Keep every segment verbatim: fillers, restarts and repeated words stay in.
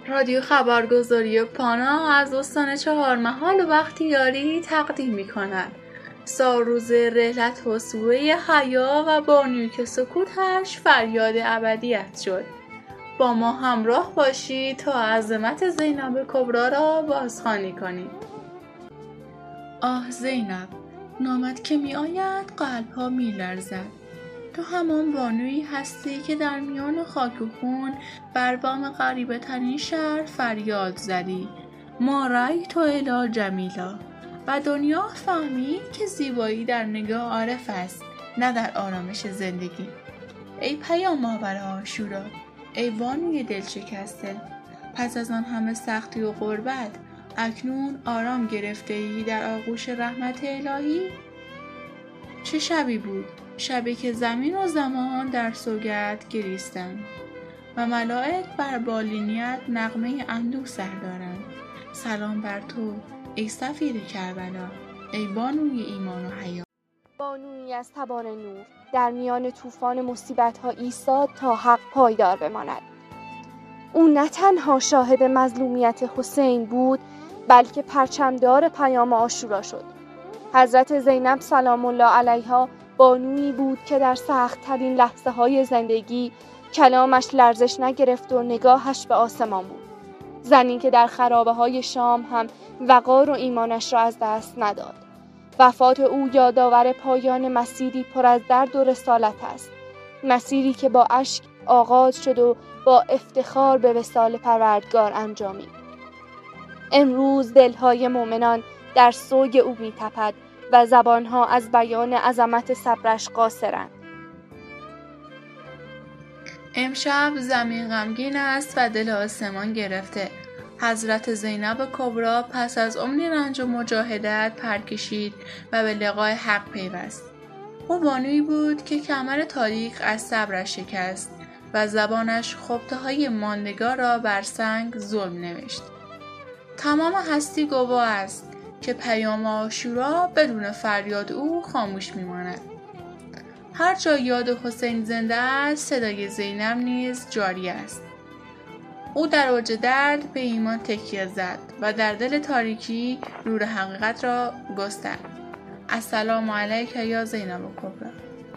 رادیو خبرگزاری پانا از استان چهارمحال و بختیاری تقدیم می کند. ساروز رحلت حسوه حیا و بانوی که سکوتش فریاد ابدیت شد. با ما همراه باشید تا عظمت زینب کبری را بازخوانی کنید. آه زینب، نامت که می آید قلب ها می لرزد. تو همان بانویی هستی که در میان خاک و خون بر بام غریبه ترین شهر فریاد زدی ما رأی تو الی جمیلا و دنیا فهمید که زیبایی در نگاه عارف است، نه در آرامش زندگی. ای پیام آور عاشورا، ای بانوی دل شکسته، پس از آن همه سختی و غربت اکنون آرام گرفته ای در آغوش رحمت الهی؟ چه شبی بود؟ شبی که زمین و زمان در سوگند گریستند و ملائک بر بالینیت نغمه اندوه سر دارند. سلام بر تو ای سفیر کربلا، ای بانوی ایمان و حیا. بانویی از تبار نور در میان طوفان مصیبت‌ها ایستاد تا حق پایدار بماند. او نه تنها شاهد مظلومیت حسین بود، بلکه پرچمدار پیام عاشورا شد. حضرت زینب سلام الله علیها بانویی بود که در سخت‌ترین لحظه‌های زندگی کلامش لرزش نگرفت و نگاهش به آسمان بود. زنی که در خرابه‌های شام هم وقار و ایمانش را از دست نداد. وفات او یادآور پایان مسیری پر از درد و رسالت است. مسیری که با اشک آغاز شد و با افتخار به وصال پروردگار انجامید. امروز دل‌های مؤمنان در سوگ او می‌تپد و زبانها از بیان عظمت صبرش قاصرند. امشب زمین غمگین است و دل آسمان گرفته. حضرت زینب کبری پس از عمری رنج و مجاهدت پر کشید و به لقای حق پیوست. او بانویی بود که کمر تاریک از صبرش شکست و زبانش خبطه‌های ماندگار را بر سنگ ظلم نوشت. تمام هستی گواه است که پیام عاشورا بدون فریاد او خاموش میماند. هر جا یاد حسین زنده است، صدای زینب نیز جاری است. او در اوج درد به ایمان تکیه زد و در دل تاریکی نور حقیقت را گسترد. السلام علیک یا زینب کبری.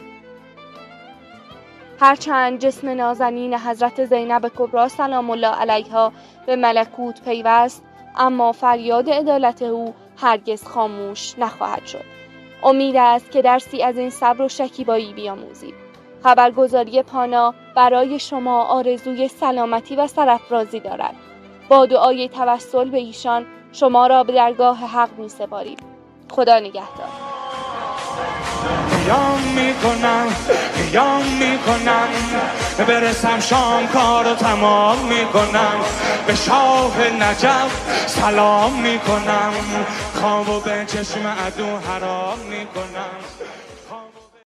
هرچند جسم نازنین حضرت زینب کبری سلام الله علیها به ملکوت پیوست، اما فریاد عدالت او هرگز خاموش نخواهد شد. امید است که درسی از این صبر و شکیبایی بیاموزید. خبرگزاری پانا برای شما آرزوی سلامتی و سرافرازی دارد. با دعای توسل به ایشان شما را به درگاه حق می‌سپاریم. خدا نگهدار. قیام میکنم قیام میکنم برسم شام کارو تمام میکنم به شاه نجف سلام میکنم خوابو به چشم عدو حرام میکنم